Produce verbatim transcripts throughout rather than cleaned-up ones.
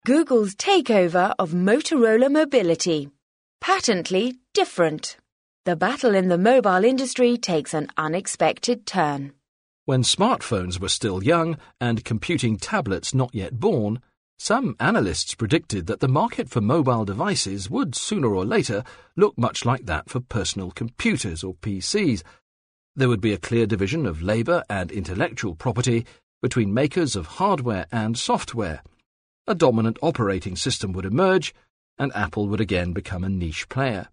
Google's takeover of Motorola Mobility. Patently different. The battle in the mobile industry takes an unexpected turn. When smartphones were still young and computing tablets not yet born, some analysts predicted that the market for mobile devices would sooner or later look much like that for personal computers or P Cs. There would be a clear division of labour and intellectual property between makers of hardware and software. A dominant operating system would emerge, and Apple would again become a niche player.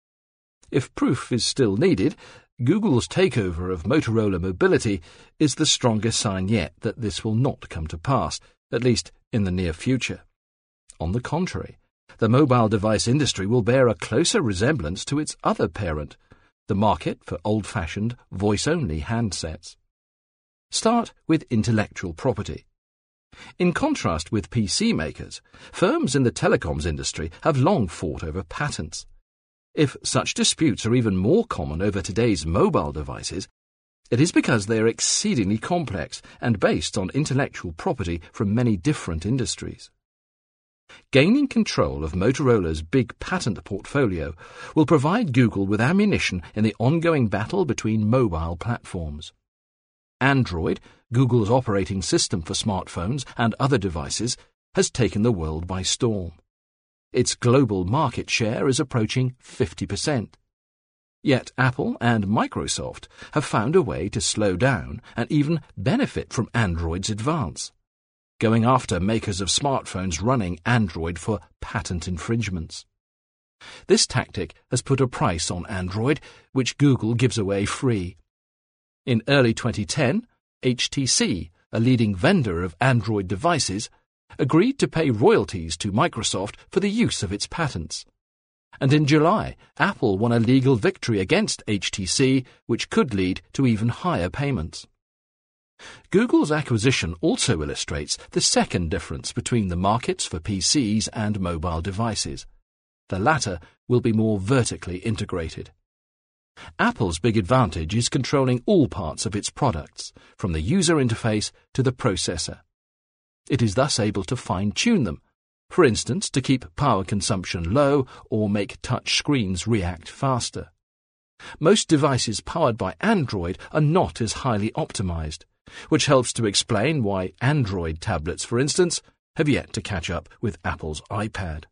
If proof is still needed, Google's takeover of Motorola Mobility is the strongest sign yet that this will not come to pass, at least in the near future. On the contrary, the mobile device industry will bear a closer resemblance to its other parent, the market for old-fashioned, voice-only handsets. Start with intellectual property. In contrast with P C makers, firms in the telecoms industry have long fought over patents. If such disputes are even more common over today's mobile devices, it is because they are exceedingly complex and based on intellectual property from many different industries. Gaining control of Motorola's big patent portfolio will provide Google with ammunition in the ongoing battle between mobile platforms. Android, Google's operating system for smartphones and other devices, has taken the world by storm. Its global market share is approaching fifty percent. Yet Apple and Microsoft have found a way to slow down and even benefit from Android's advance, going after makers of smartphones running Android for patent infringements. This tactic has put a price on Android, which Google gives away free. In early twenty ten, H T C, a leading vendor of Android devices, agreed to pay royalties to Microsoft for the use of its patents. And in July, Apple won a legal victory against H T C, which could lead to even higher payments. Google's acquisition also illustrates the second difference between the markets for P Cs and mobile devices. The latter will be more vertically integrated. Apple's big advantage is controlling all parts of its products, from the user interface to the processor. It is thus able to fine-tune them, for instance, to keep power consumption low or make touch screens react faster. Most devices powered by Android are not as highly optimized, which helps to explain why Android tablets, for instance, have yet to catch up with Apple's iPad.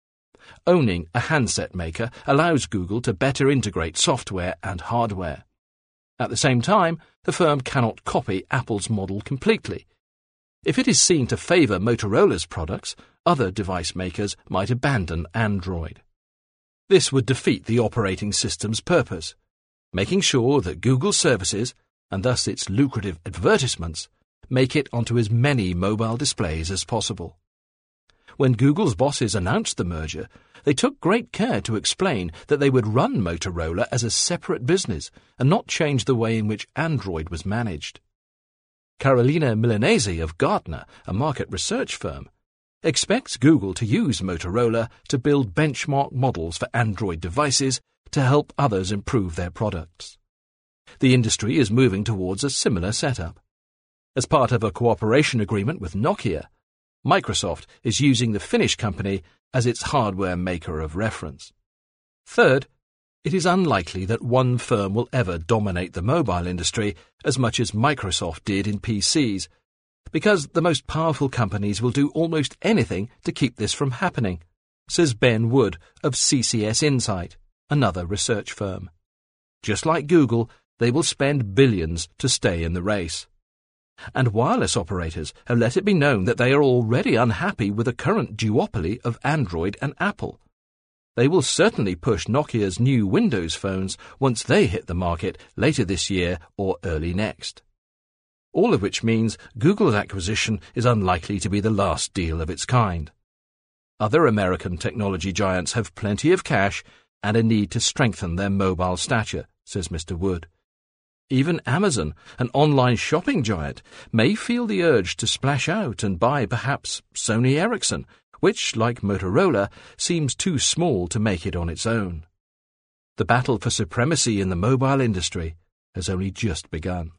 Owning a handset maker allows Google to better integrate software and hardware. At the same time, the firm cannot copy Apple's model completely. If it is seen to favour Motorola's products, other device makers might abandon Android. This would defeat the operating system's purpose, making sure that Google services, and thus its lucrative advertisements, make it onto as many mobile displays as possible. When Google's bosses announced the merger, they took great care to explain that they would run Motorola as a separate business and not change the way in which Android was managed. Carolina Milanese of Gartner, a market research firm, expects Google to use Motorola to build benchmark models for Android devices to help others improve their products. The industry is moving towards a similar setup. As part of a cooperation agreement with Nokia, Microsoft is using the Finnish company as its hardware maker of reference. Third, it is unlikely that one firm will ever dominate the mobile industry as much as Microsoft did in P Cs, because the most powerful companies will do almost anything to keep this from happening, says Ben Wood of C C S Insight, another research firm. Just like Google, they will spend billions to stay in the race. And wireless operators have let it be known that they are already unhappy with the current duopoly of Android and Apple. They will certainly push Nokia's new Windows phones once they hit the market later this year or early next. All of which means Google's acquisition is unlikely to be the last deal of its kind. Other American technology giants have plenty of cash and a need to strengthen their mobile stature, says Mister Wood. Even Amazon, an online shopping giant, may feel the urge to splash out and buy perhaps Sony Ericsson, which, like Motorola, seems too small to make it on its own. The battle for supremacy in the mobile industry has only just begun.